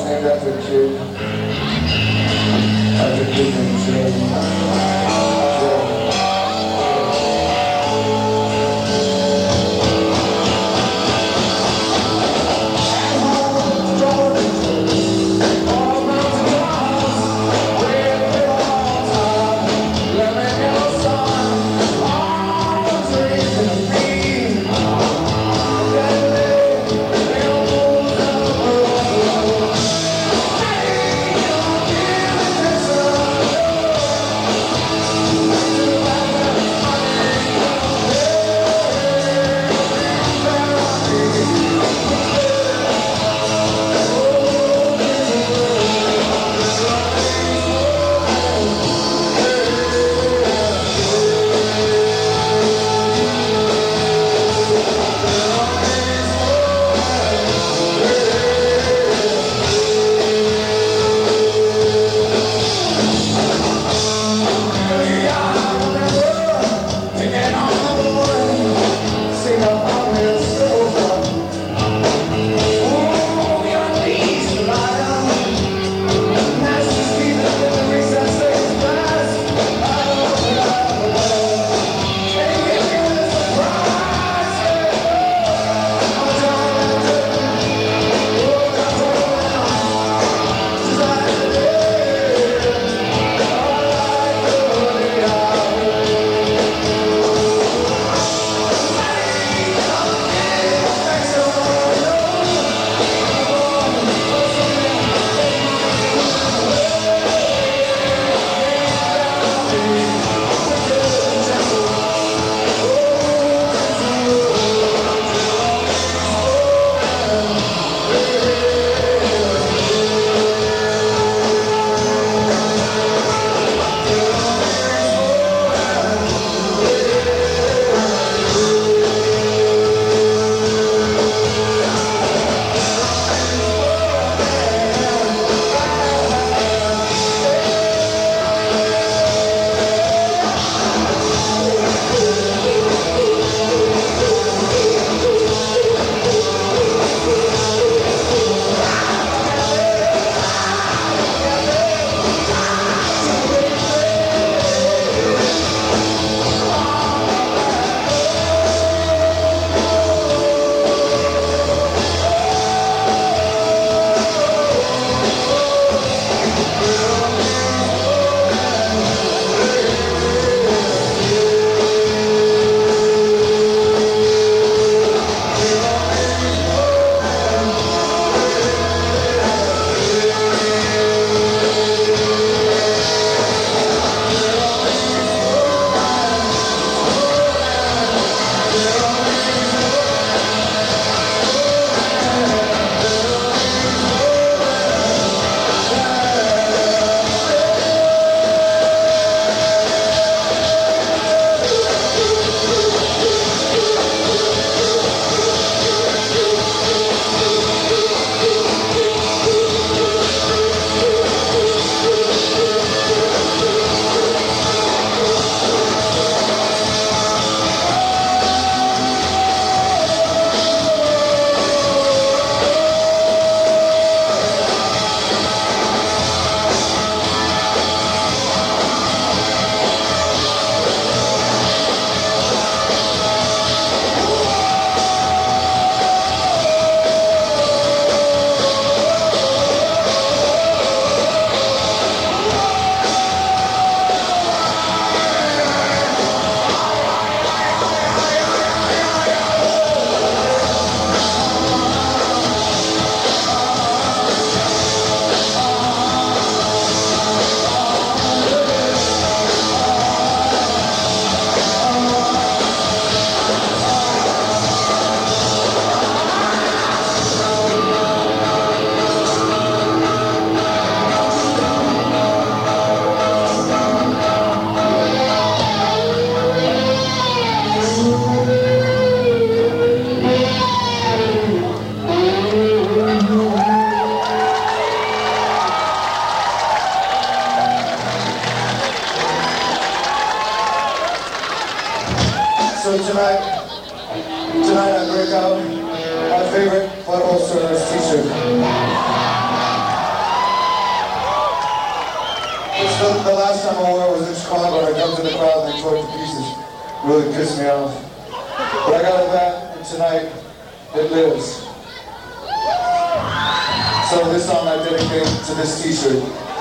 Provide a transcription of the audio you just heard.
named after a kid. After a kid named Joe. So tonight I break out my favorite Butthole Service t-shirt. the last time I wore it was in Chicago, and I jumped in the crowd and they tore it to pieces. Really pissed me off. But I got it back, and tonight, it lives. So this song I dedicate to this t-shirt.